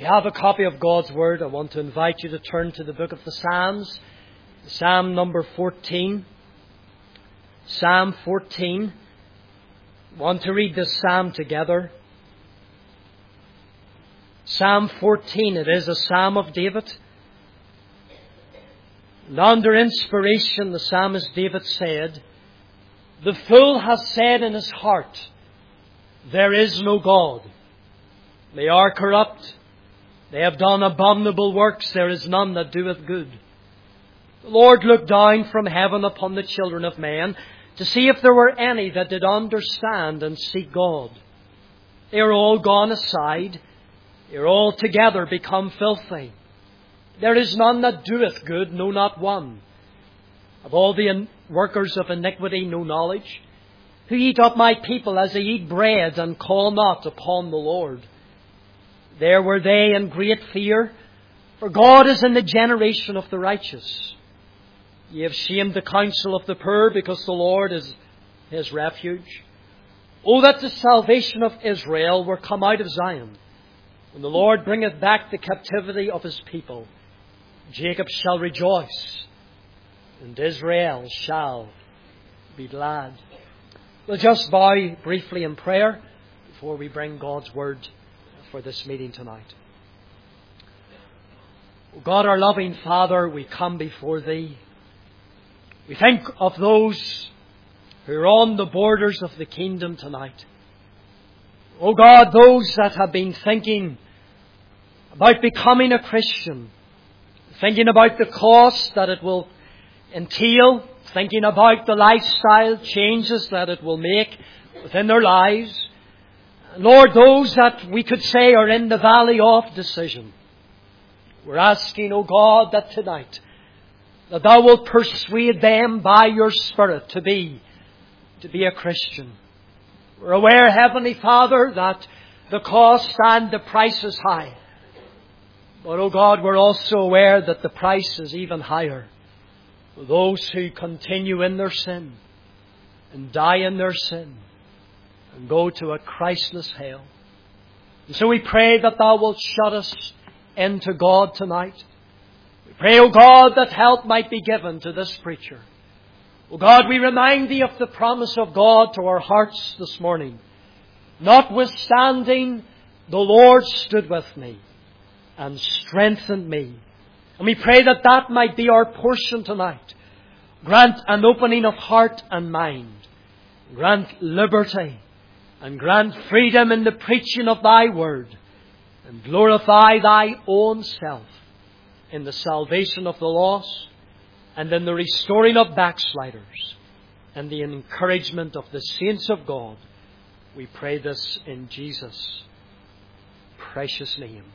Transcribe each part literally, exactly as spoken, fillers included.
you have a copy of God's Word, I want to invite you to turn to the book of the Psalms, Psalm number fourteen. Psalm fourteen. I want to read this psalm together. Psalm fourteen, it is a psalm of David. And under inspiration, the psalmist David said, "The fool has said in his heart, there is no God. They are corrupt. They have done abominable works. There is none that doeth good. The Lord looked down from heaven upon the children of men to see if there were any that did understand and seek God. They are all gone aside. They are all together become filthy. There is none that doeth good, no, not one. Of all the workers of iniquity, no knowledge. Who eat up my people as they eat bread and call not upon the Lord. There were they in great fear, for God is in the generation of the righteous. Ye have shamed the counsel of the poor, because the Lord is his refuge. Oh, that the salvation of Israel were come out of Zion. When the Lord bringeth back the captivity of his people, Jacob shall rejoice, and Israel shall be glad." We'll just bow briefly in prayer before we bring God's Word for this meeting tonight. O God, our loving Father, we come before Thee. We think of those who are on the borders of the kingdom tonight. O God, those that have been thinking about becoming a Christian, thinking about the cost that it will entail, thinking about the lifestyle changes that it will make within their lives. Lord, those that we could say are in the valley of decision, we're asking, O God, that tonight, that Thou wilt persuade them by Your Spirit to be, to be a Christian. We're aware, Heavenly Father, that the cost and the price is high. But, O God, we're also aware that the price is even higher for those who continue in their sin and die in their sin and go to a Christless hell. And so we pray that Thou wilt shut us into God tonight. We pray, O God, that help might be given to this preacher. O God, we remind Thee of the promise of God to our hearts this morning. "Notwithstanding, the Lord stood with me and strengthened me." And we pray that that might be our portion tonight. Grant an opening of heart and mind. Grant liberty and grant freedom in the preaching of Thy Word. And glorify Thy own self in the salvation of the lost and in the restoring of backsliders and the encouragement of the saints of God. We pray this in Jesus' precious name.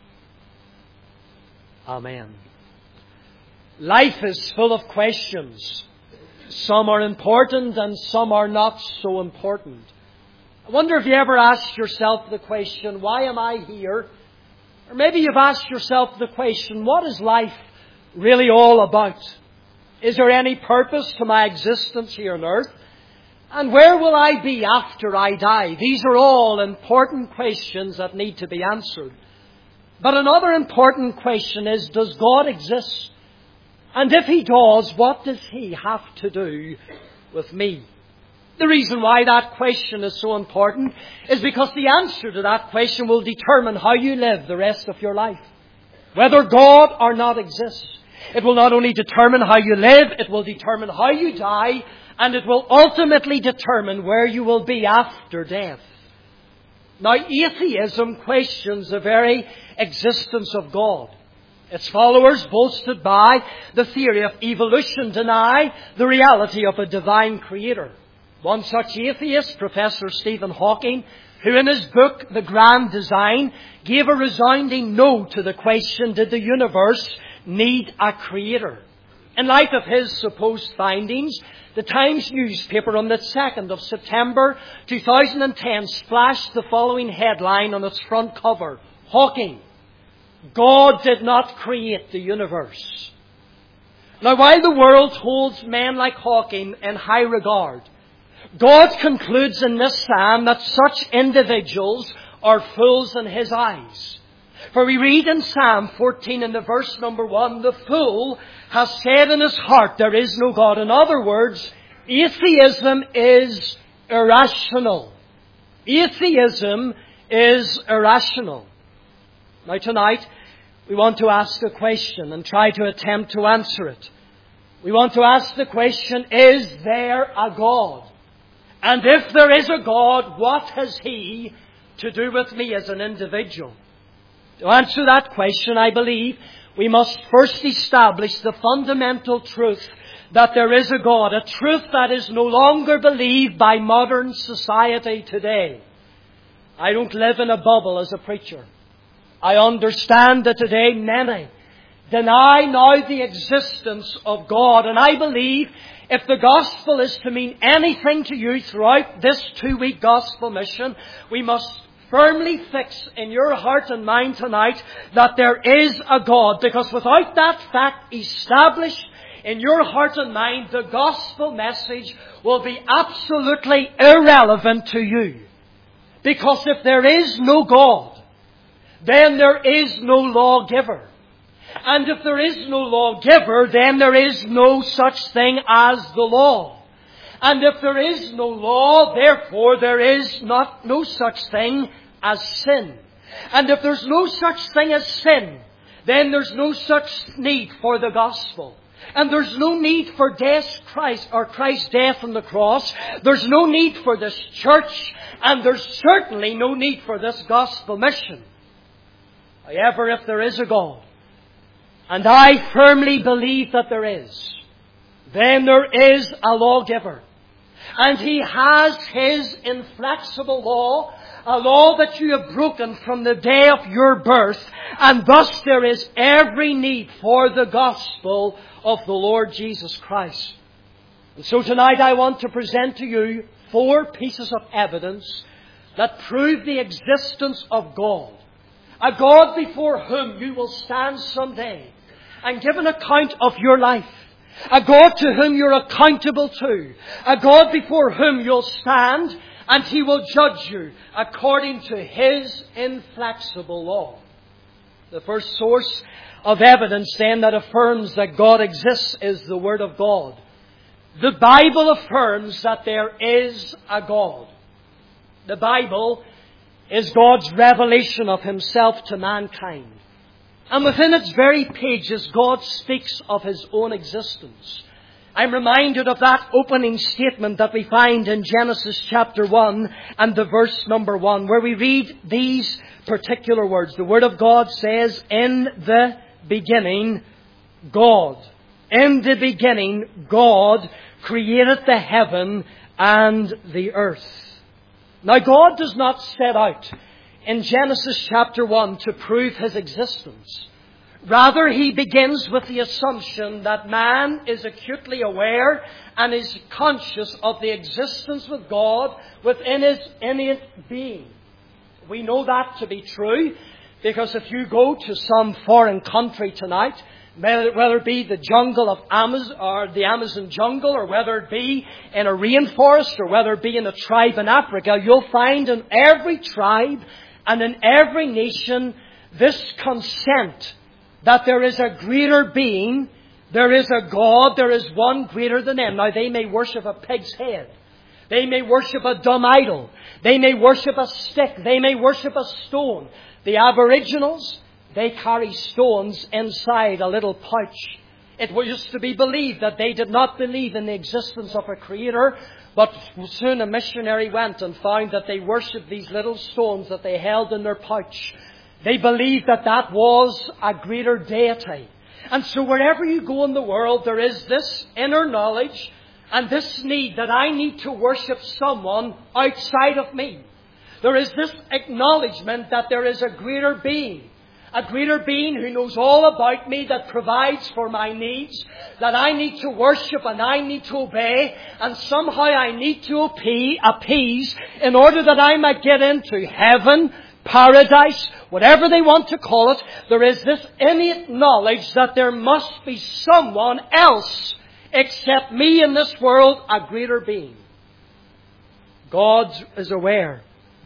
Amen. Life is full of questions. Some are important and some are not so important. I wonder if you ever asked yourself the question, why am I here? Or maybe you've asked yourself the question, what is life really all about? Is there any purpose to my existence here on earth? And where will I be after I die? These are all important questions that need to be answered. But another important question is, does God exist? And if He does, what does He have to do with me? The reason why that question is so important is because the answer to that question will determine how you live the rest of your life. Whether God or not exists. It will not only determine how you live, it will determine how you die, and it will ultimately determine where you will be after death. Now, atheism questions the very existence of God. Its followers, bolstered by the theory of evolution, deny the reality of a divine creator. One such atheist, Professor Stephen Hawking, who in his book, The Grand Design, gave a resounding no to the question, did the universe need a creator? In light of his supposed findings, the Times newspaper on the second of September two thousand ten splashed the following headline on its front cover: Hawking, God did not create the universe. Now, while the world holds men like Hawking in high regard, God concludes in this psalm that such individuals are fools in His eyes. For we read in Psalm fourteen in the verse number one, the fool has said in his heart, there is no God. In other words, atheism is irrational. Atheism is irrational. Now tonight, we want to ask a question and try to attempt to answer it. We want to ask the question, is there a God? And if there is a God, what has He to do with me as an individual? To answer that question, I believe we must first establish the fundamental truth that there is a God, a truth that is no longer believed by modern society today. I don't live in a bubble as a preacher. I understand that today many deny now the existence of God. And I believe if the gospel is to mean anything to you throughout this two-week gospel mission, we must firmly fix in your heart and mind tonight that there is a God. Because without that fact established in your heart and mind, the gospel message will be absolutely irrelevant to you. Because if there is no God, then there is no lawgiver. And if there is no lawgiver, then there is no such thing as the law. And if there is no law, therefore there is not no such thing as sin. And if there's no such thing as sin, then there's no such need for the gospel. And there's no need for death, Christ, or Christ's death on the cross. There's no need for this church, and there's certainly no need for this gospel mission. However, if there is a God, and I firmly believe that there is, then there is a lawgiver. And He has His inflexible law, a law that you have broken from the day of your birth, and thus there is every need for the gospel of the Lord Jesus Christ. And so tonight I want to present to you four pieces of evidence that prove the existence of God. A God before whom you will stand someday and give an account of your life. A God to whom you're accountable to. A God before whom you'll stand and He will judge you according to His inflexible law. The first source of evidence then that affirms that God exists is the Word of God. The Bible affirms that there is a God. The Bible is God's revelation of Himself to mankind. And within its very pages, God speaks of His own existence. I'm reminded of that opening statement that we find in Genesis chapter one and the verse number one, where we read these particular words. The Word of God says, in the beginning, God. In the beginning, God created the heaven and the earth. Now, God does not set out in Genesis chapter one to prove His existence. Rather, He begins with the assumption that man is acutely aware and is conscious of the existence of God within his innate being. We know that to be true because if you go to some foreign country tonight, whether it be the jungle of Amazon or the Amazon jungle, or whether it be in a rainforest, or whether it be in a tribe in Africa, you'll find in every tribe and in every nation this consent that there is a greater being, there is a God, there is one greater than them. Now, they may worship a pig's head. They may worship a dumb idol. They may worship a stick. They may worship a stone. The Aboriginals, they carry stones inside a little pouch. It used to be believed that they did not believe in the existence of a creator, but soon a missionary went and found that they worshipped these little stones that they held in their pouch. They believed that that was a greater deity. And so wherever you go in the world, there is this inner knowledge and this need that I need to worship someone outside of me. There is this acknowledgement that there is a greater being. A greater being who knows all about me, that provides for my needs, that I need to worship and I need to obey, and somehow I need to appease in order that I might get into heaven, paradise, whatever they want to call it. There is this innate knowledge that there must be someone else except me in this world, a greater being. God is aware.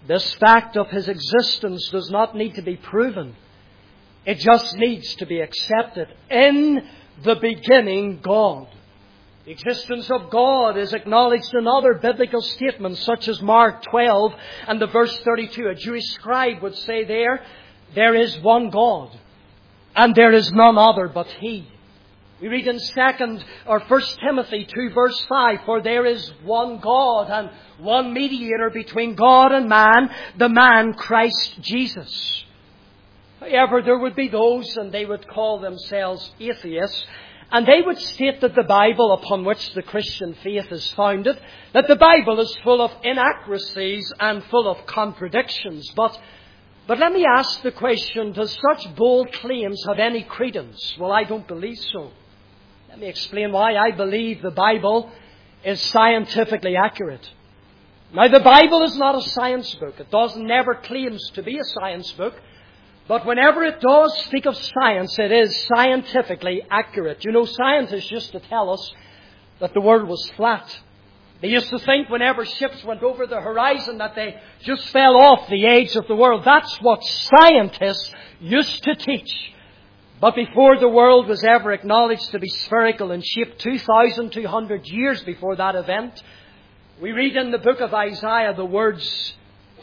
This fact of His existence does not need to be proven. It just needs to be accepted. In the beginning, God. The existence of God is acknowledged in other biblical statements such as Mark twelve and the verse thirty-two. A Jewish scribe would say there, there is one God and there is none other but He. We read in second or First Timothy two verse five, for there is one God and one mediator between God and man, the man Christ Jesus. However, there would be those, and they would call themselves atheists, and they would state that the Bible upon which the Christian faith is founded, that the Bible is full of inaccuracies and full of contradictions. But, but let me ask the question, does such bold claims have any credence? Well, I don't believe so. Let me explain why. I believe the Bible is scientifically accurate. Now, the Bible is not a science book. It does never claims to be a science book. But whenever it does speak of science, it is scientifically accurate. You know, scientists used to tell us that the world was flat. They used to think whenever ships went over the horizon that they just fell off the edge of the world. That's what scientists used to teach. But before the world was ever acknowledged to be spherical in shape, two thousand two hundred years before that event, we read in the book of Isaiah the words,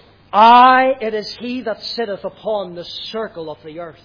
I, it is He that sitteth upon the circle of the earth.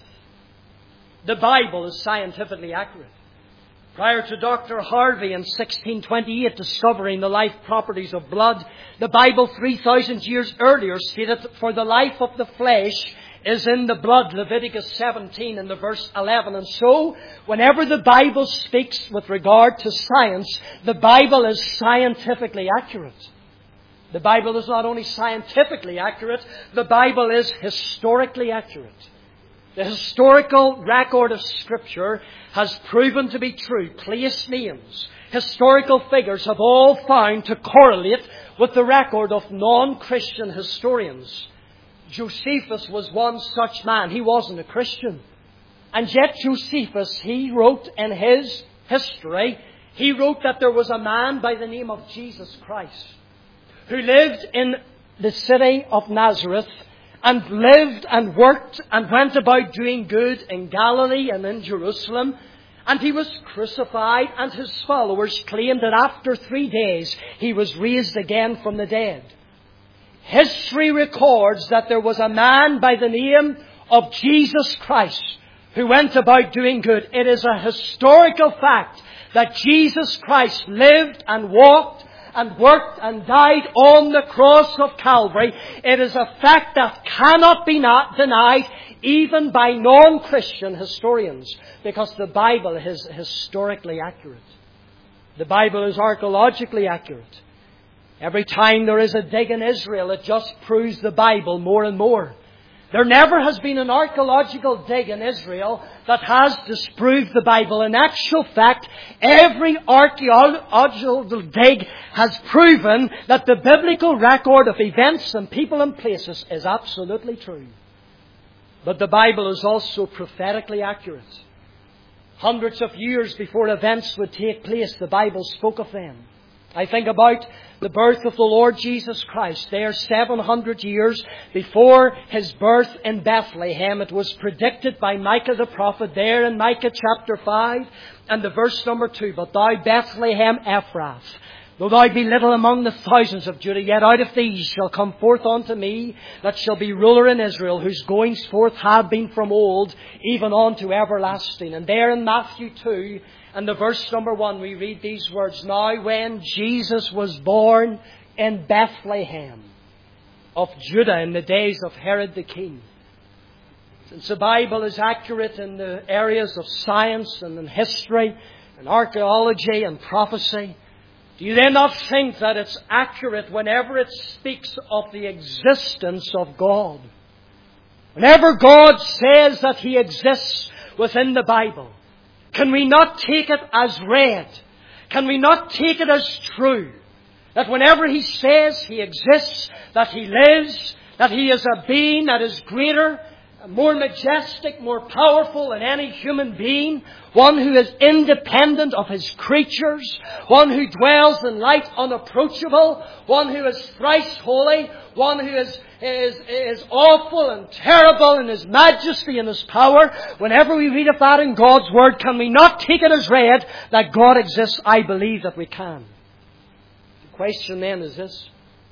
The Bible is scientifically accurate. Prior to Doctor Harvey in sixteen twenty-eight discovering the life properties of blood, the Bible three thousand years earlier stated, for the life of the flesh is in the blood, Leviticus seventeen and the verse eleven. And so, whenever the Bible speaks with regard to science, the Bible is scientifically accurate. The Bible is not only scientifically accurate, the Bible is historically accurate. The historical record of Scripture has proven to be true. Place names, historical figures have all found to correlate with the record of non-Christian historians. Josephus was one such man. He wasn't a Christian. And yet Josephus, he wrote in his history, he wrote that there was a man by the name of Jesus Christ who lived in the city of Nazareth and lived and worked and went about doing good in Galilee and in Jerusalem. And He was crucified, and His followers claimed that after three days He was raised again from the dead. History records that there was a man by the name of Jesus Christ who went about doing good. It is a historical fact that Jesus Christ lived and walked and worked and died on the cross of Calvary. It is a fact that cannot be not denied even by non-Christian historians, because the Bible is historically accurate. The Bible is archaeologically accurate. Every time there is a dig in Israel, it just proves the Bible more and more. There never has been an archaeological dig in Israel that has disproved the Bible. In actual fact, every archaeological dig has proven that the biblical record of events and people and places is absolutely true. But the Bible is also prophetically accurate. Hundreds of years before events would take place, the Bible spoke of them. I think about the birth of the Lord Jesus Christ. There, seven hundred years before His birth in Bethlehem, it was predicted by Micah the prophet there in Micah chapter five and the verse number two. But thou, Bethlehem Ephrath, though thou be little among the thousands of Judah, yet out of thee shall come forth unto me that shall be ruler in Israel, whose goings forth have been from old, even unto everlasting. And there in Matthew two, and the verse number one, we read these words, Now when Jesus was born in Bethlehem of Judah in the days of Herod the king. Since the Bible is accurate in the areas of science and in history and archaeology and prophecy, do you then not think that it's accurate whenever it speaks of the existence of God? Whenever God says that He exists within the Bible, can we not take it as read? Can we not take it as true? That whenever He says He exists, that He lives, that He is a being that is greater, more majestic, more powerful than any human being, one who is independent of His creatures, one who dwells in light unapproachable, one who is thrice holy, one who is is, is awful and terrible in His majesty and His power, whenever we read of that in God's Word, can we not take it as read that God exists? I believe that we can. The question then is this.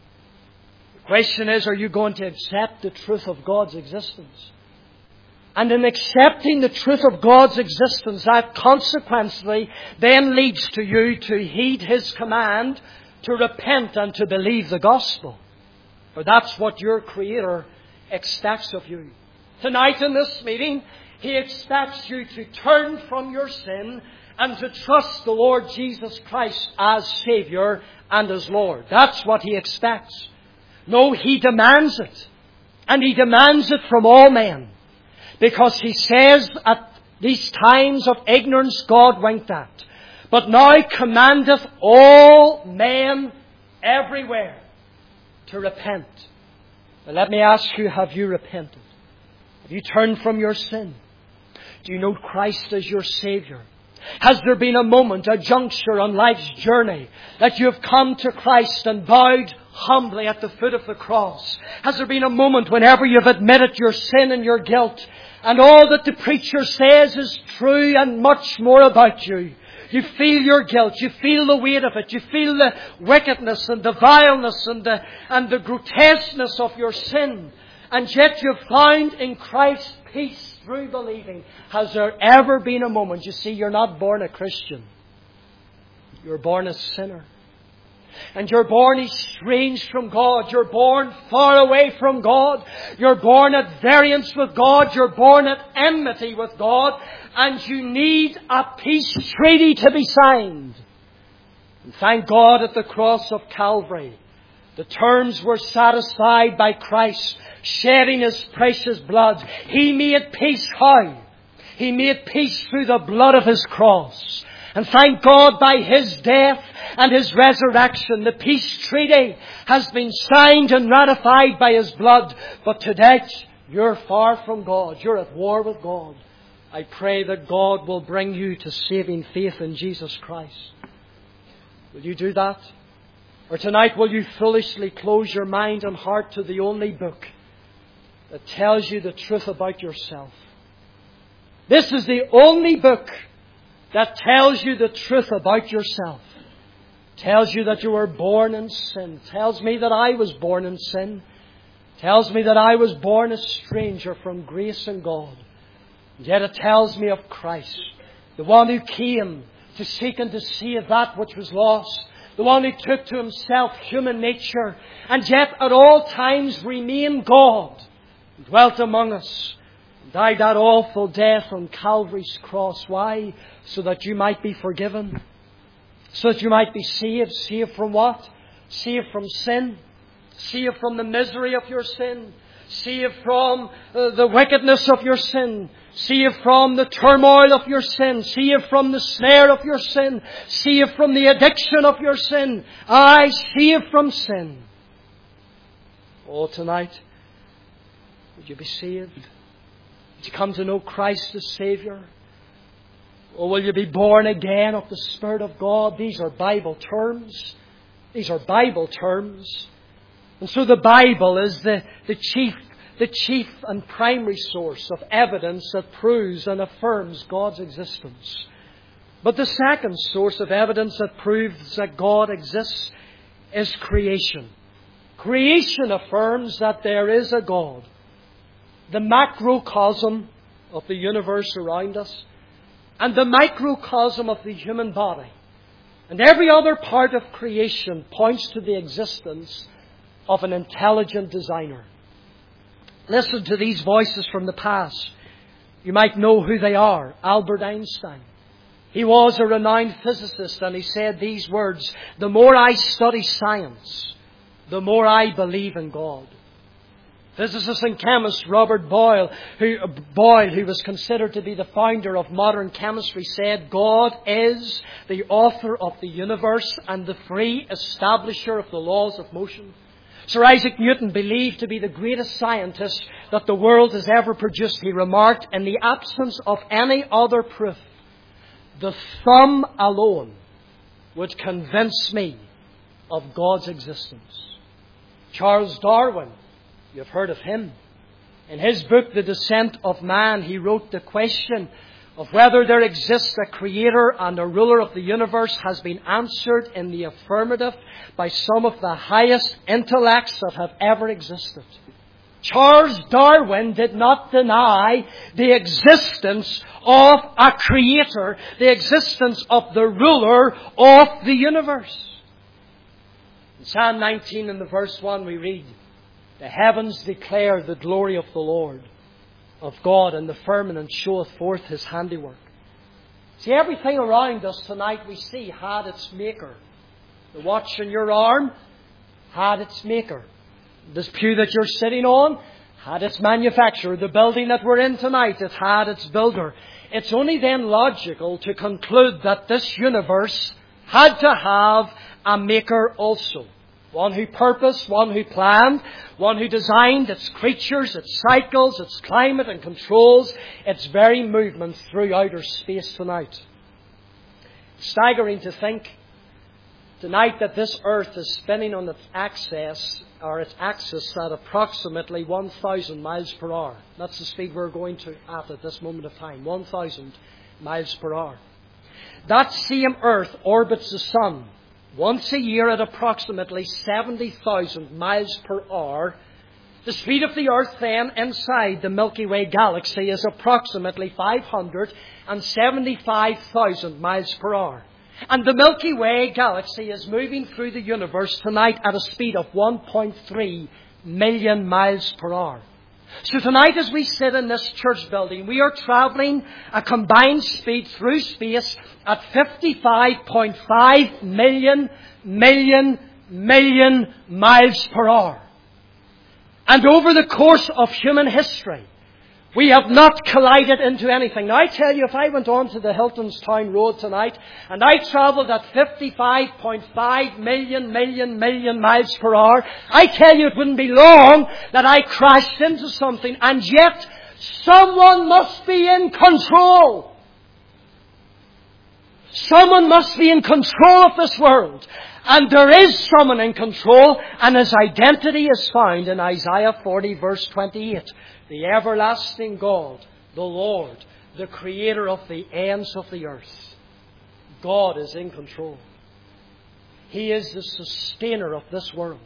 The question is, are you going to accept the truth of God's existence? And in accepting the truth of God's existence, that consequently then leads to you to heed His command to repent and to believe the gospel. For that's what your Creator expects of you. Tonight in this meeting, He expects you to turn from your sin and to trust the Lord Jesus Christ as Saviour and as Lord. That's what He expects. No, He demands it. And He demands it from all men. Because He says at these times of ignorance God winked at. But now commandeth all men everywhere to repent. Now let me ask you, have you repented? Have you turned from your sin? Do you know Christ as your Saviour? Has there been a moment, a juncture on life's journey that you have come to Christ and bowed humbly at the foot of the cross? Has there been a moment whenever you have admitted your sin and your guilt and all that the preacher says is true and much more about you? You feel your guilt. You feel the weight of it. You feel the wickedness and the vileness and the, and the grotesqueness of your sin. And yet you've found in Christ peace through believing. Has there ever been a moment? You see, you're not born a Christian. You're born a sinner. And you're born estranged from God. You're born far away from God. You're born at variance with God. You're born at enmity with God. And you need a peace treaty to be signed. And thank God at the cross of Calvary, the terms were satisfied by Christ shedding His precious blood. He made peace how? He made peace through the blood of His cross. And thank God by His death and His resurrection, the peace treaty has been signed and ratified by His blood. But today, you're far from God. You're at war with God. I pray that God will bring you to saving faith in Jesus Christ. Will you do that? Or tonight will you foolishly close your mind and heart to the only book that tells you the truth about yourself? This is the only book that tells you the truth about yourself. Tells you that you were born in sin. Tells me that I was born in sin. Tells me that I was born a stranger from grace and God. And yet it tells me of Christ, the one who came to seek and to save that which was lost. The one who took to Himself human nature and yet at all times remained God, dwelt among us, died that awful death on Calvary's cross. Why? So that you might be forgiven. So that you might be saved. Saved from what? Saved from sin. Saved from the misery of your sin. Saved from uh, the wickedness of your sin. Saved from the turmoil of your sin. Saved from the snare of your sin. Saved from the addiction of your sin. I saved from sin. Oh, tonight, would you be saved? Would you come to know Christ as Saviour? Or will you be born again of the Spirit of God? These are Bible terms. These are Bible terms. And so the Bible is the, the chief the chief and primary source of evidence that proves and affirms God's existence. But the second source of evidence that proves that God exists is creation. Creation affirms that there is a God. The macrocosm of the universe around us and the microcosm of the human body and every other part of creation points to the existence of an intelligent designer. Listen to these voices from the past. You might know who they are. Albert Einstein. He was a renowned physicist and he said these words, "The more I study science, the more I believe in God." Physicist and chemist Robert Boyle, who, Boyle, who was considered to be the founder of modern chemistry, said, "God is the author of the universe and the free establisher of the laws of motion." Sir Isaac Newton, believed to be the greatest scientist that the world has ever produced, he remarked, "In the absence of any other proof, the thumb alone would convince me of God's existence." Charles Darwin, You've heard of him. In his book, The Descent of Man, he wrote the question of whether there exists a creator and a ruler of the universe has been answered in the affirmative by some of the highest intellects that have ever existed. Charles Darwin did not deny the existence of a creator, the existence of the ruler of the universe. In Psalm nineteen in the verse one we read, "The heavens declare the glory of the Lord, of God, and the firmament showeth forth His handiwork." See, everything around us tonight we see had its maker. The watch on your arm had its maker. This pew that you're sitting on had its manufacturer. The building that we're in tonight, it had its builder. It's only then logical to conclude that this universe had to have a maker also. One who purposed, one who planned, one who designed its creatures, its cycles, its climate, and controls its very movement through outer space tonight. It's staggering to think tonight that this earth is spinning on its axis, or its axis at approximately one thousand miles per hour. That's the speed we're going to at at this moment of time, one thousand miles per hour. That same earth orbits the sun once a year at approximately seventy thousand miles per hour. The speed of the earth then inside the Milky Way galaxy is approximately five hundred seventy-five thousand miles per hour. And the Milky Way galaxy is moving through the universe tonight at a speed of one point three million miles per hour. So tonight as we sit in this church building, we are travelling a combined speed through space at fifty-five point five million, million, million miles per hour. And over the course of human history, we have not collided into anything. Now I tell you, if I went on to the Hilton's Town Road tonight and I travelled at fifty-five point five million, million, million miles per hour, I tell you it wouldn't be long that I crashed into something. And yet, someone must be in control. Someone must be in control of this world. And there is someone in control, and His identity is found in Isaiah forty verse twenty-eight. The everlasting God, the Lord, the Creator of the ends of the earth. God is in control. He is the sustainer of this world.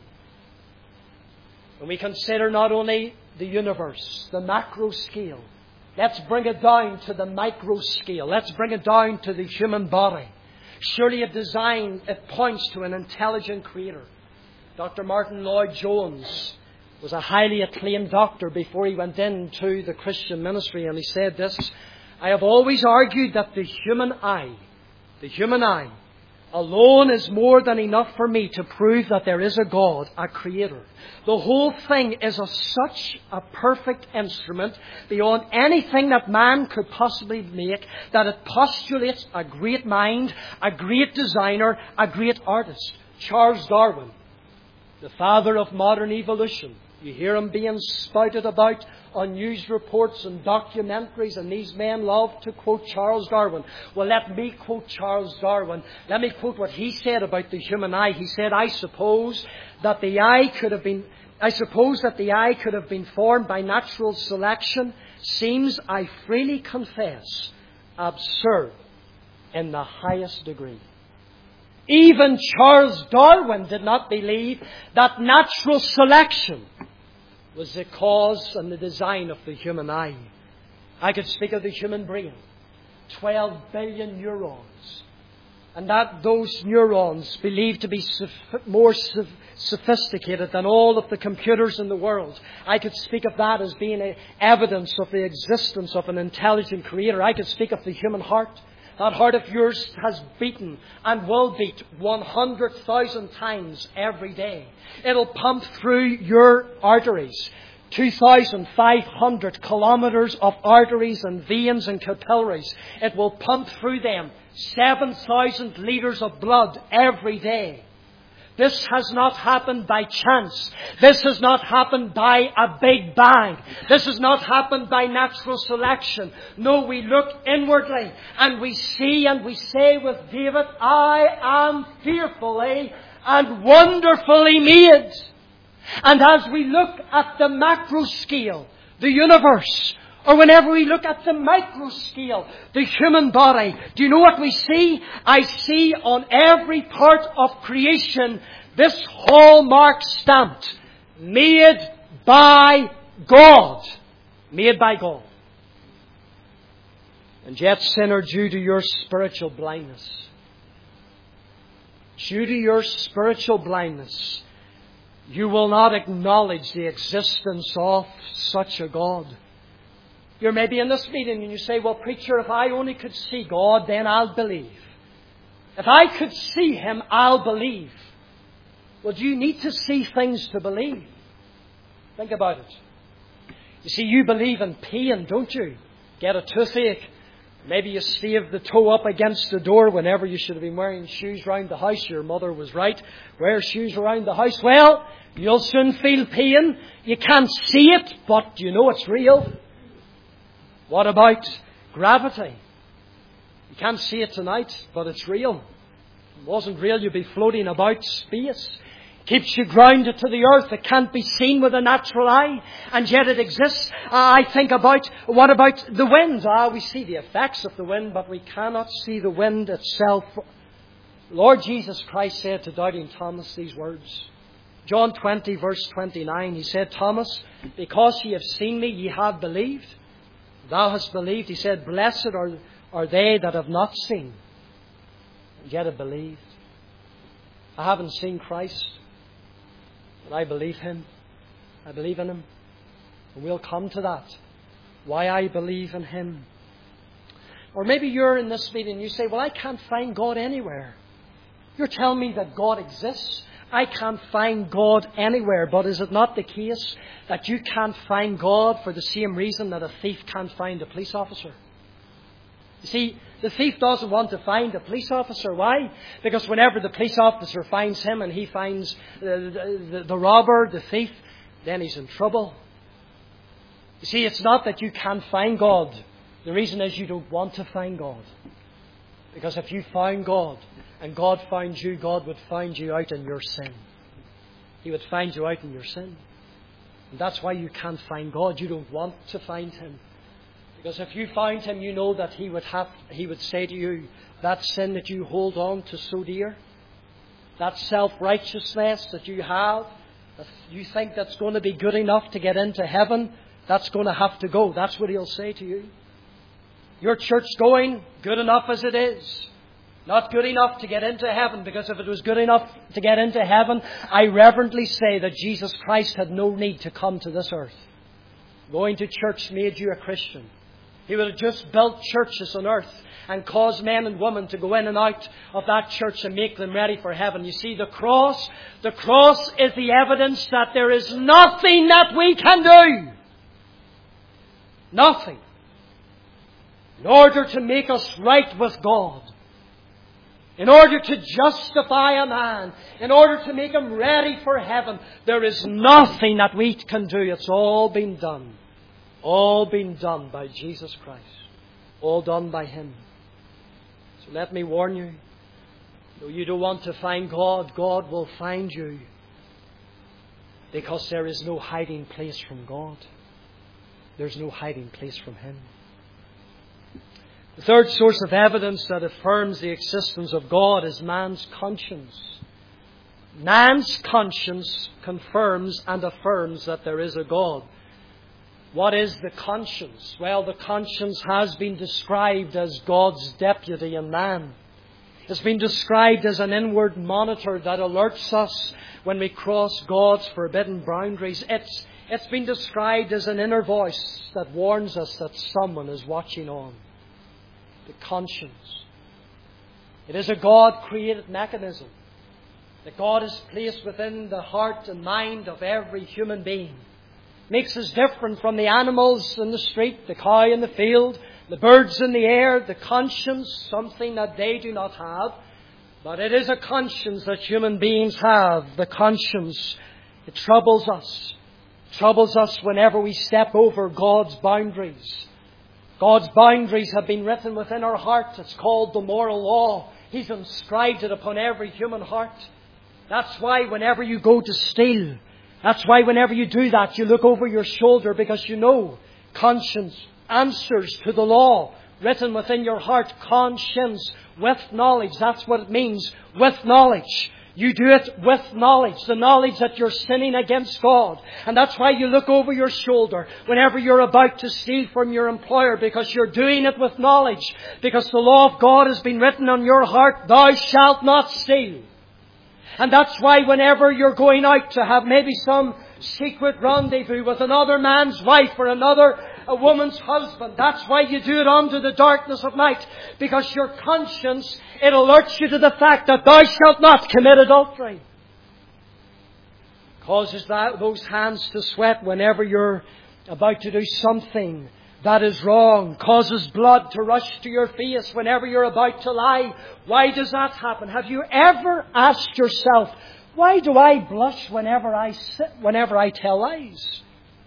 When we consider not only the universe, the macro scale, let's bring it down to the micro scale. Let's bring it down to the human body. Surely a design, it points to an intelligent Creator. Doctor Martin Lloyd-Jones was a highly acclaimed doctor before he went into the Christian ministry, and he said this: "I have always argued that the human eye, the human eye, alone is more than enough for me to prove that there is a God, a Creator. The whole thing is a, such a perfect instrument beyond anything that man could possibly make, that it postulates a great mind, a great designer, a great artist." Charles Darwin, the father of modern evolution. You hear him being spouted about on news reports and documentaries, and these men love to quote Charles Darwin. Well, let me quote Charles Darwin. Let me quote what he said about the human eye. He said, I suppose that the eye could have been, I suppose that the eye could have been formed by natural selection seems, I freely confess, absurd in the highest degree. Even Charles Darwin did not believe that natural selection was the cause and the design of the human eye. I could speak of the human brain. twelve billion neurons. And that those neurons believed to be more sophisticated than all of the computers in the world. I could speak of that as being a evidence of the existence of an intelligent Creator. I could speak of the human heart. That heart of yours has beaten and will beat one hundred thousand times every day. It'll pump through your arteries. two thousand five hundred kilometers of arteries and veins and capillaries. It will pump through them seven thousand litres of blood every day. This has not happened by chance. This has not happened by a big bang. This has not happened by natural selection. No, we look inwardly and we see and we say with David, I am fearfully and wonderfully made. And as we look at the macro scale, the universe, or whenever we look at the micro scale, the human body, do you know what we see? I see on every part of creation this hallmark stamped, made by God. Made by God. And yet, sinner, due to your spiritual blindness, due to your spiritual blindness, you will not acknowledge the existence of such a God. You're maybe in this meeting and you say, well, preacher, if I only could see God, then I'll believe. If I could see Him, I'll believe. Well, do you need to see things to believe? Think about it. You see, you believe in pain, don't you? Get a toothache. Maybe you stave the toe up against the door whenever you should have been wearing shoes around the house. Your mother was right. Wear shoes around the house. Well, you'll soon feel pain. You can't see it, but you know it's real. What about gravity? You can't see it tonight, but it's real. If it wasn't real, you'd be floating about space. It keeps you grounded to the earth. It can't be seen with a natural eye, and yet it exists. Uh, I think about, what about the wind? Ah, we see the effects of the wind, but we cannot see the wind itself. Lord Jesus Christ said to doubting Thomas these words. John twenty, verse twenty-nine, He said, Thomas, because ye have seen me, ye have believed. Thou hast believed. He said, blessed are, are they that have not seen, and yet have believed. I haven't seen Christ, but I believe Him. I believe in Him. And we'll come to that. Why I believe in Him. Or maybe you're in this meeting and you say, well, I can't find God anywhere. You're telling me that God exists. I can't find God anywhere. But is it not the case that you can't find God for the same reason that a thief can't find a police officer? You see, the thief doesn't want to find a police officer. Why? Because whenever the police officer finds him and he finds the, the, the robber, the thief, then he's in trouble. You see, it's not that you can't find God. The reason is you don't want to find God. Because if you found God, and God found you, God would find you out in your sin. He would find you out in your sin. And that's why you can't find God. You don't want to find Him. Because if you found Him, you know that He would have, He would say to you, that sin that you hold on to so dear, that self-righteousness that you have, that you think that's going to be good enough to get into heaven, that's going to have to go. That's what He'll say to you. Your church going, good enough as it is. Not good enough to get into heaven, because if it was good enough to get into heaven, I reverently say that Jesus Christ had no need to come to this earth. Going to church made you a Christian. He would have just built churches on earth and caused men and women to go in and out of that church and make them ready for heaven. You see, the cross, the cross is the evidence that there is nothing that we can do. Nothing. In order to make us right with God. In order to justify a man, in order to make him ready for heaven, there is nothing that we can do. It's all been done. All been done by Jesus Christ. All done by Him. So let me warn you, though you don't want to find God, God will find you. Because there is no hiding place from God. There's no hiding place from Him. The third source of evidence that affirms the existence of God is man's conscience. Man's conscience confirms and affirms that there is a God. What is the conscience? Well, the conscience has been described as God's deputy in man. It's been described as an inward monitor that alerts us when we cross God's forbidden boundaries. It's, it's been described as an inner voice that warns us that someone is watching on. The conscience. It is a God-created mechanism that God has placed within the heart and mind of every human being. Makes us different from the animals in the street, the cow in the field, the birds in the air. The conscience, something that they do not have. But it is a conscience that human beings have. The conscience, it troubles us. It troubles us whenever we step over God's boundaries. God's boundaries have been written within our heart. It's called the moral law. He's inscribed it upon every human heart. That's why whenever you go to steal, That's why whenever you do that, you look over your shoulder, because you know conscience answers to the law written within your heart. Conscience with knowledge. That's what it means. With knowledge. You do it with knowledge. The knowledge that you're sinning against God. And that's why you look over your shoulder whenever you're about to steal from your employer, because you're doing it with knowledge. Because the law of God has been written on your heart. Thou shalt not steal. And that's why whenever you're going out to have maybe some secret rendezvous with another man's wife or another a woman's husband, that's why you do it under the darkness of night. Because your conscience, it alerts you to the fact that thou shalt not commit adultery. Causes that, those hands to sweat whenever you're about to do something that is wrong. Causes blood to rush to your face whenever you're about to lie. Why does that happen? Have you ever asked yourself, why do I blush whenever I sit, whenever I tell lies?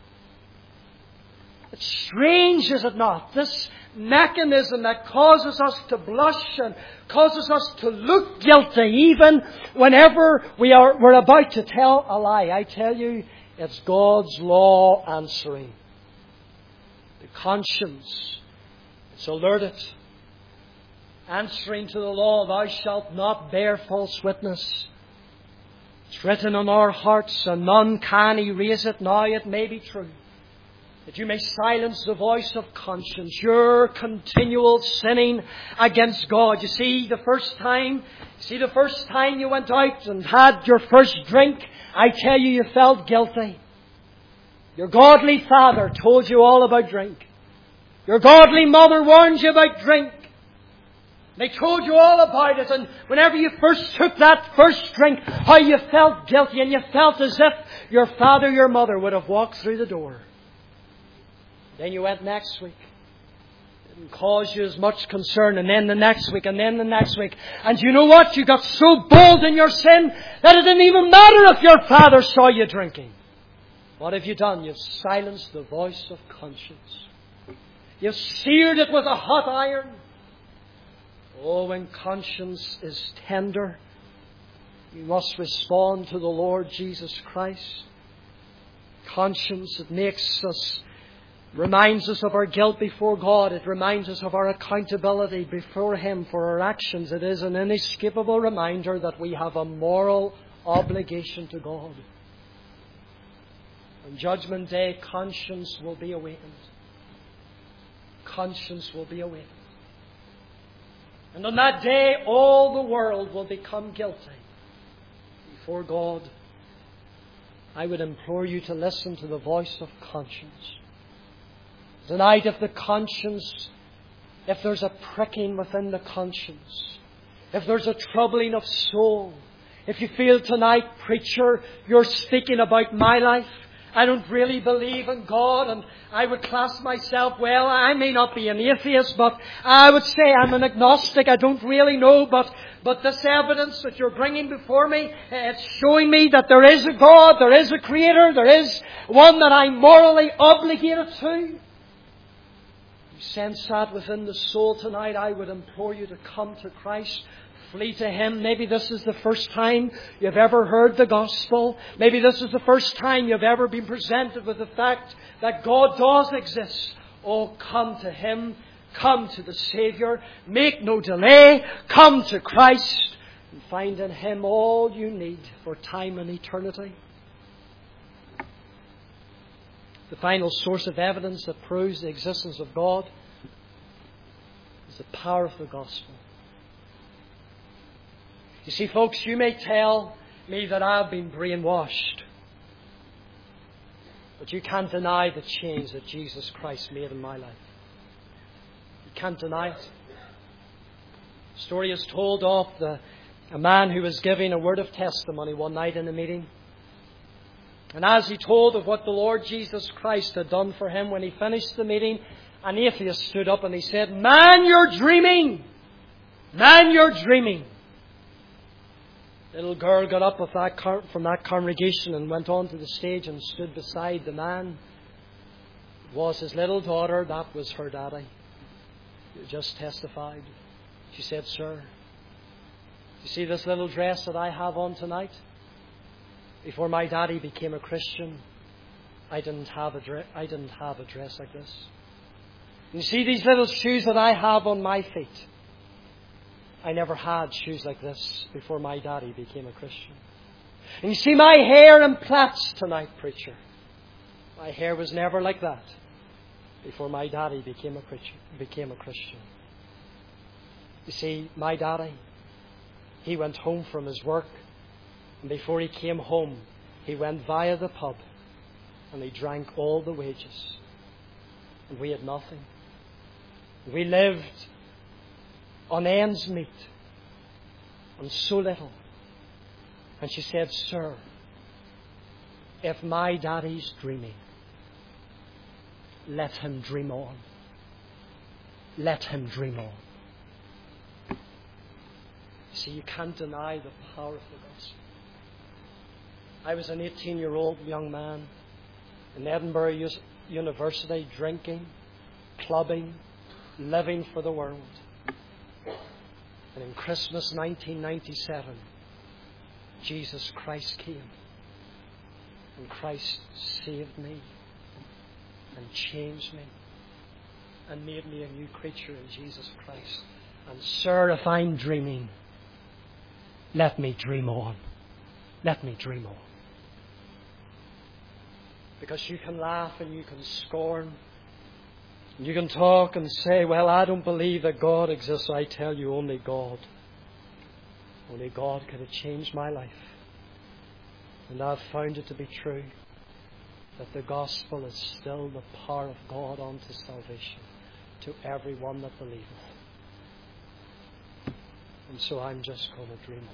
It's strange, is it not? This mechanism that causes us to blush and causes us to look guilty even whenever we are, we're about to tell a lie. I tell you, it's God's law answering. The conscience, it's alerted, answering to the law, thou shalt not bear false witness. It's written on our hearts, and none can erase it. Now it may be true that you may silence the voice of conscience, your continual sinning against God. You see, the first time, see the first time you went out and had your first drink, I tell you, you felt guilty. Your godly father told you all about drink. Your godly mother warned you about drink. They told you all about it, and whenever you first took that first drink, how you felt guilty, and you felt as if your father, your mother would have walked through the door. Then you went next week. It didn't cause you as much concern, and then the next week, and then the next week. And you know what? You got so bold in your sin that it didn't even matter if your father saw you drinking. What have you done? You've silenced the voice of conscience. You've seared it with a hot iron. Oh, when conscience is tender, we must respond to the Lord Jesus Christ. Conscience, it makes us, reminds us of our guilt before God. It reminds us of our accountability before Him for our actions. It is an inescapable reminder that we have a moral obligation to God. On Judgment Day, conscience will be awakened. Conscience will be awakened. And on that day, all the world will become guilty before God. I would implore you to listen to the voice of conscience. Tonight, if the conscience, if there's a pricking within the conscience, if there's a troubling of soul, if you feel tonight, preacher, you're speaking about my life, I don't really believe in God, and I would class myself, well, I may not be an atheist, but I would say I'm an agnostic. I don't really know, but, but this evidence that you're bringing before me, it's showing me that there is a God, there is a Creator, there is one that I'm morally obligated to. You sense that within the soul tonight, I would implore you to come to Christ. Flee to Him. Maybe this is the first time you've ever heard the gospel. Maybe this is the first time you've ever been presented with the fact that God does exist. Oh, come to Him. Come to the Saviour. Make no delay. Come to Christ and find in Him all you need for time and eternity. The final source of evidence that proves the existence of God is the power of the gospel. You see, folks, you may tell me that I've been brainwashed, but you can't deny the change that Jesus Christ made in my life. You can't deny it. The story is told of the, a man who was giving a word of testimony one night in a meeting. And as he told of what the Lord Jesus Christ had done for him, when he finished the meeting, an atheist stood up and he said, "Man, you're dreaming! Man, you're dreaming!" Little girl got up with that from that congregation and went on to the stage and stood beside the man. It was his little daughter. That was her daddy. You just testified. She said, "Sir, you see this little dress that I have on tonight? Before my daddy became a Christian, I didn't have a dress, I didn't have a dress like this. You see these little shoes that I have on my feet? I never had shoes like this before my daddy became a Christian. And you see my hair in plaits tonight, preacher. My hair was never like that before my daddy became a Christian. Became a Christian. You see, my daddy, he went home from his work, and before he came home, he went via the pub, and he drank all the wages. And we had nothing. We lived on ends meet, on so little. And she said, "Sir, if my daddy's dreaming, let him dream on. Let him dream on." You see, you can't deny the power of the gospel. I was an eighteen-year-old young man in Edinburgh University, drinking, clubbing, living for the world. And in Christmas nineteen ninety-seven, Jesus Christ came. And Christ saved me and changed me and made me a new creature in Jesus Christ. And sir, if I'm dreaming, let me dream on. Let me dream on. Because you can laugh and you can scorn. And you can talk and say, "Well, I don't believe that God exists." I tell you, only God. Only God could have changed my life. And I've found it to be true that the gospel is still the power of God unto salvation to everyone that believeth. And so I'm just going to dream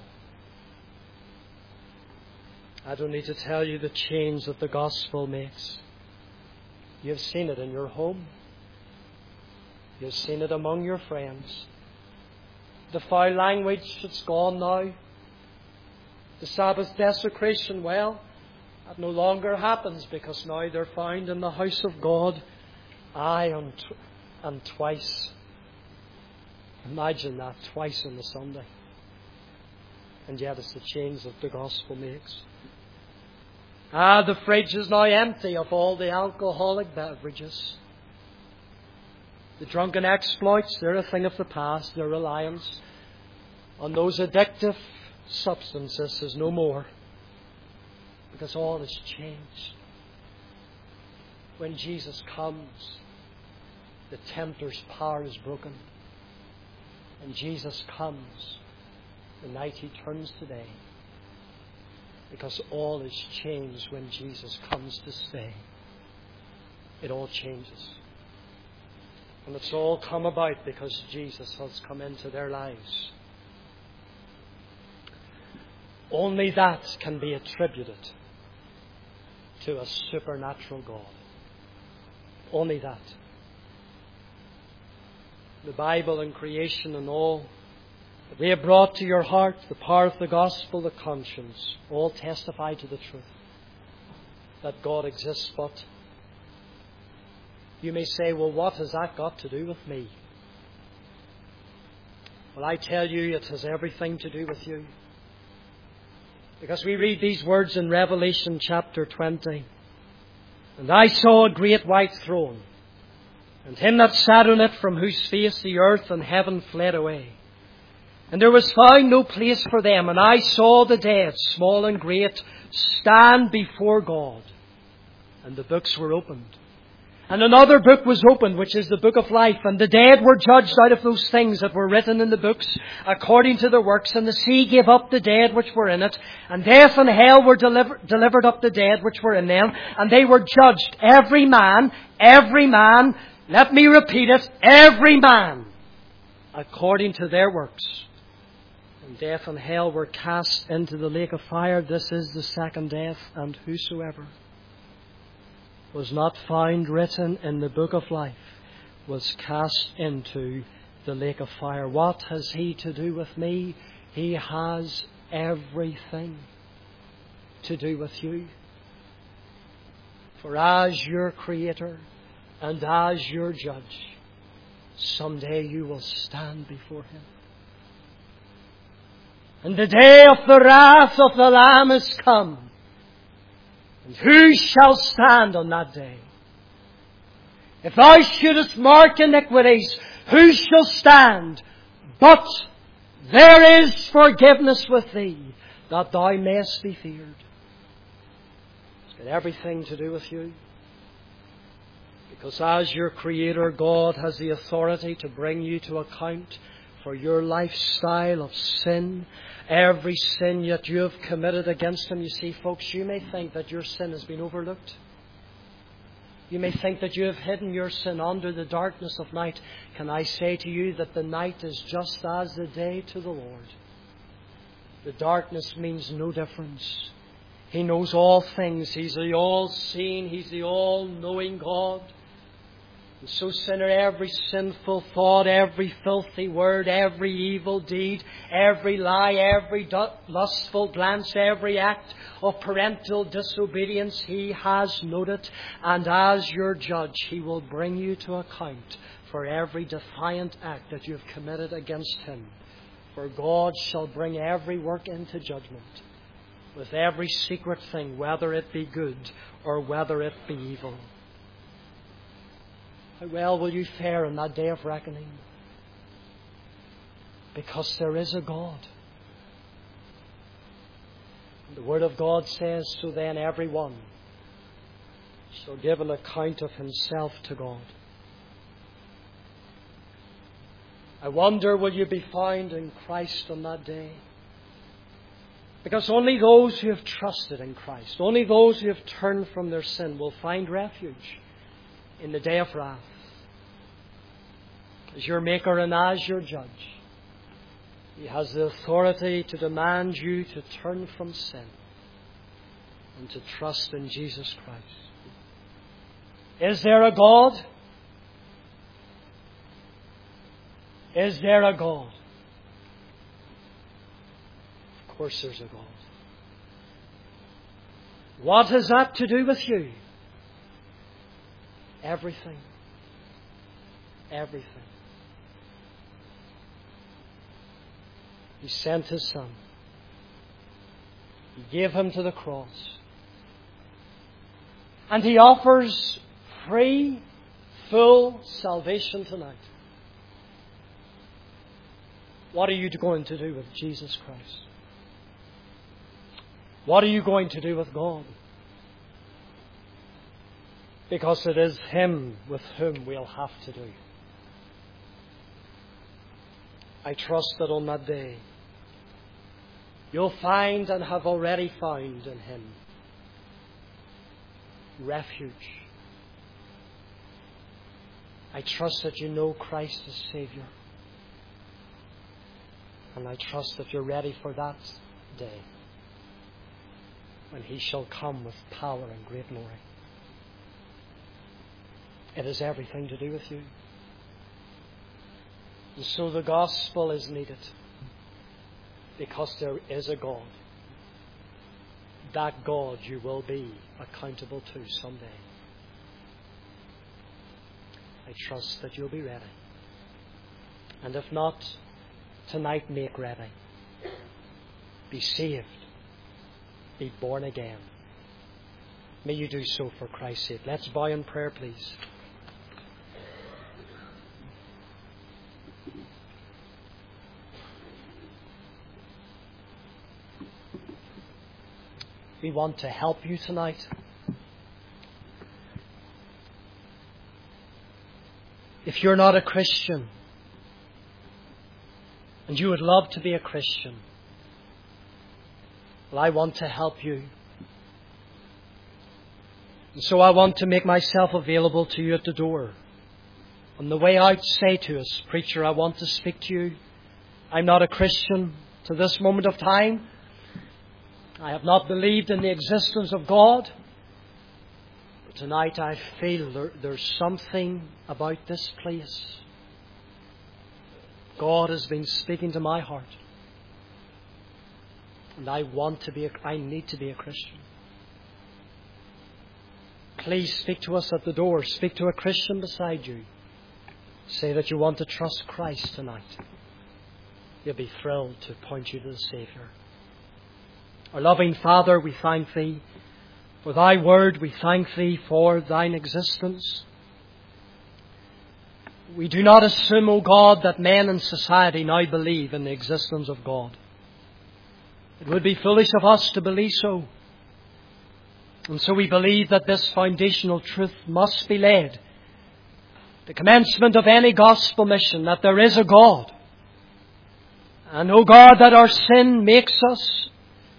on. I don't need to tell you the change that the gospel makes. You've seen it in your home. You've seen it among your friends. The foul language, it's gone now. The Sabbath desecration, well, that no longer happens because now they're found in the house of God. Aye, and, t- and twice. Imagine that, twice on the Sunday. And yet it's the change that the gospel makes. Ah, the fridge is now empty of all the alcoholic beverages. The drunken exploits, they're a thing of the past. Their reliance on those addictive substances is no more. Because all has changed. When Jesus comes, the tempter's power is broken. And Jesus comes, the night He turns to day. Because all is changed when Jesus comes to stay. It all changes. And it's all come about because Jesus has come into their lives. Only that can be attributed to a supernatural God. Only that. The Bible and creation and all that we have brought to your heart, the power of the gospel, the conscience, all testify to the truth that God exists. But you may say, "Well, what has that got to do with me?" Well, I tell you, it has everything to do with you. Because we read these words in Revelation chapter twenty. "And I saw a great white throne, and him that sat on it, from whose face the earth and heaven fled away. And there was found no place for them. And I saw the dead, small and great, stand before God. And the books were opened. And another book was opened, which is the book of life. And the dead were judged out of those things that were written in the books, according to their works. And the sea gave up the dead which were in it. And death and hell were deliver- delivered up the dead which were in them. And they were judged, every man, every man, let me repeat it, every man, according to their works. And death and hell were cast into the lake of fire. This is the second death. And whosoever was not found written in the book of life was cast into the lake of fire. What has he to do with me? He has everything to do with you. For as your Creator and as your Judge, someday you will stand before Him. And the day of the wrath of the Lamb is come. And who shall stand on that day? If thou shouldest mark iniquities, who shall stand? But there is forgiveness with thee, that thou mayest be feared. It's got everything to do with you. Because as your Creator, God has the authority to bring you to account for your lifestyle of sin, every sin that you have committed against Him. You see, folks, you may think that your sin has been overlooked. You may think that you have hidden your sin under the darkness of night. Can I say to you that the night is just as the day to the Lord? The darkness means no difference. He knows all things. He's the all-seeing, He's the all-knowing God. And so, sinner, every sinful thought, every filthy word, every evil deed, every lie, every lustful glance, every act of parental disobedience, He has noted. And as your judge, He will bring you to account for every defiant act that you have committed against Him. For God shall bring every work into judgment, with every secret thing, whether it be good or whether it be evil. How well will you fare on that day of reckoning? Because there is a God. The Word of God says, so then every one shall give an account of himself to God. I wonder, will you be found in Christ on that day? Because only those who have trusted in Christ, only those who have turned from their sin will find refuge in the day of wrath. As your Maker and as your Judge, He has the authority to demand you to turn from sin and to trust in Jesus Christ. Is there a God? Is there a God? Of course there's a God. What has that to do with you? Everything. Everything. He sent His Son. He gave Him to the cross. And He offers free, full salvation tonight. What are you going to do with Jesus Christ? What are you going to do with God? Because it is Him with whom we'll have to do. I trust that on that day you'll find and have already found in Him refuge. I trust that you know Christ as Saviour. And I trust that you're ready for that day when He shall come with power and great glory. It has everything to do with you. And so the gospel is needed because there is a God. That God you will be accountable to someday. I trust that you'll be ready. And if not, tonight make ready. Be saved. Be born again. May you do so for Christ's sake. Let's bow in prayer, please. We want to help you tonight. If you're not a Christian and you would love to be a Christian, well, I want to help you. And so I want to make myself available to you at the door. On the way out, say to us, preacher, I want to speak to you. I'm not a Christian to this moment of time. I have not believed in the existence of God. But tonight I feel there, there's something about this place. God has been speaking to my heart. And I want to be, a, I need to be a Christian. Please speak to us at the door. Speak to a Christian beside you. Say that you want to trust Christ tonight. You'll be thrilled to point you to the Saviour. Our loving Father, we thank Thee For Thy word, we thank Thee for Thine existence. We do not assume, O God, that men in society now believe in the existence of God. It would be foolish of us to believe so. And so we believe that this foundational truth must be laid. The commencement of any gospel mission, that there is a God. And, O God, that our sin makes us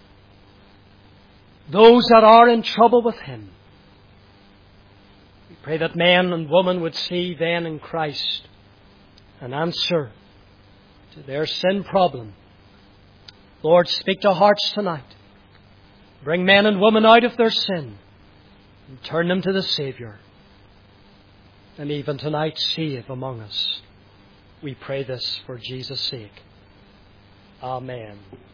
those that are in trouble with Him. We pray that men and women would see then in Christ an answer to their sin problem. Lord, speak to hearts tonight. Bring men and women out of their sin and turn them to the Saviour. And even tonight, save among us. We pray this for Jesus' sake. Amen.